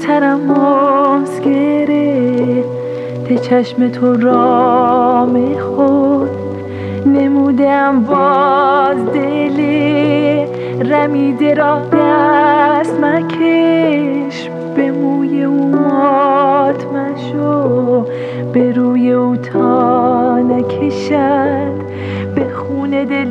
ترمز گرفته چشم تو رام خود، نمودم باز دل رمیده را دست مکش، به موی او مات مشو، به روی او تا نکشد به خون دل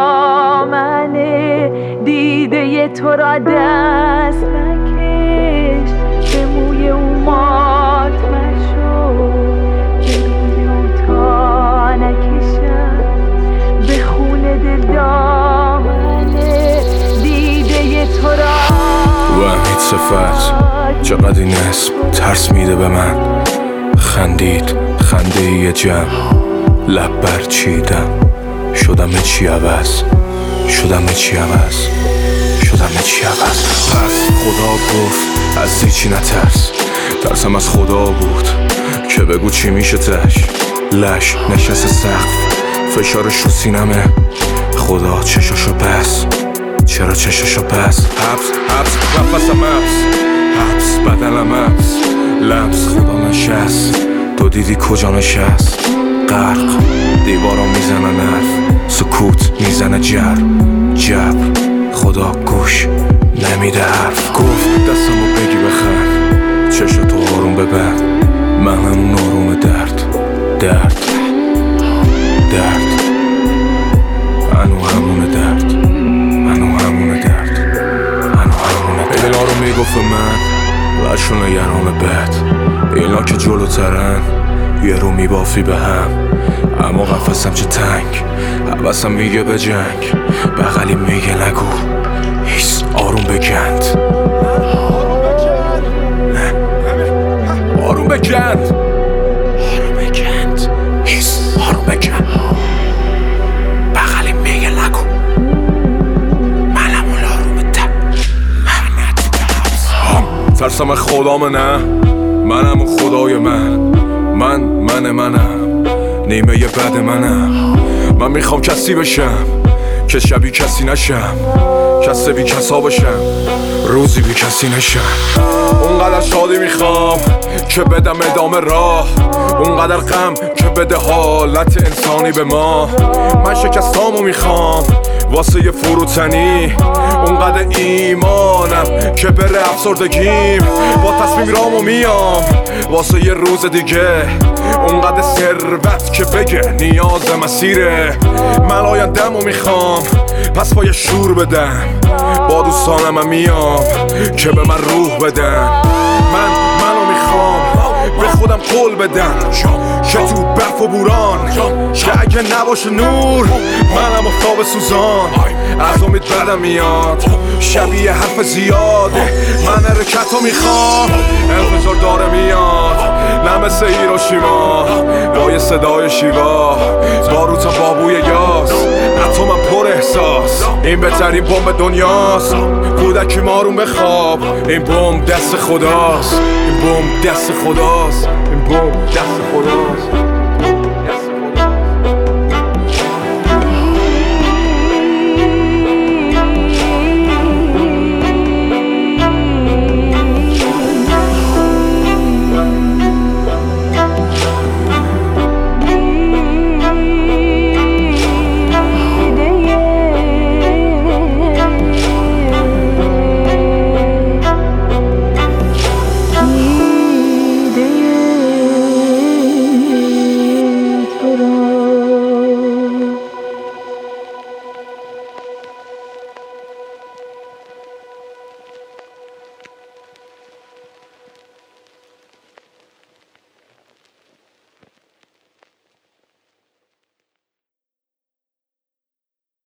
دامنه دیده تو را دست مکش، به موی او مات مشو، به روی او تا نکشد به خون دل دامنه دیده تو را. و امید صفت چقدر این اسم ترس میده به من، خندید خنده یه جمع، لب برچیدم شدم چی عوض، شدم چی عوض، شدم چی عوض. پس خدا گفت از هیچی نترس، ترسم از خدا بود که بگو چی میشه تش، لش نشست سقف فشارش رو سینمه، خدا چشاشو بس، چرا چشاشو بس، حبس حبس نفسم حبس بدنم حبس، لمس خدا نشست، تو دیدی کجا نشست، غرق دیوارا میزنن حرف، سکوت میزنه جب خدا گوش نمیده حرف، گفت دستمو بگی بخند، چشو تو آروم ببند، من همون آروم درد انو همونه درد، انو همونه درد، انو همونه درد. اینا رو میگفت من لشون یرام بد، اینا که جلوترن یه رو میبافی به هم، اما قفصم چه تنگ، حوثم میگه به جنگ، بغلی میگه نگو هیس آروم بگند، آروم بگند، آروم بگند، هیس آروم بگند، بغلی میگه نگو منم اون آروم ده، ترسم خدام نه، منم اون خدای منم نیمه ی بد من میخوام کسی بشم که شبیه کسی نشم، کسی بی کسا باشم روزی بی کسی نشم، اونقدر شادی میخوام که بدم ادامه راه، اونقدر غم که بده حالت انسانی به ما، من شکستامو میخوام واسه یه فروتنی، اونقدر ایمانم که بره افسردگیم، با تصمیم رامو میام واسه یه روز دیگه، اونقدر ثروت که بگه نیاز مسیره، من آینده‌مو میخوام پس با یه شور بدم، با دوستانم میام که به من روح بدن، منو میخوام به خودم قول بدم که تو برف و بوران که اگه نباشه نور منم افتاب سوزان، از امید بدم میاد شبیه حرف زیاده، من حرکتو میخوام انفجار داره میاد، نه مثل هیروشیما با یه صدای شیوا، بارو تا بابوی یاس اتمم پر احساس، این بهترین بمب دنیاست، کودکی مارون بخواب، این بمب دست خداست، این بمب دست خداست، این بمب دست خداست.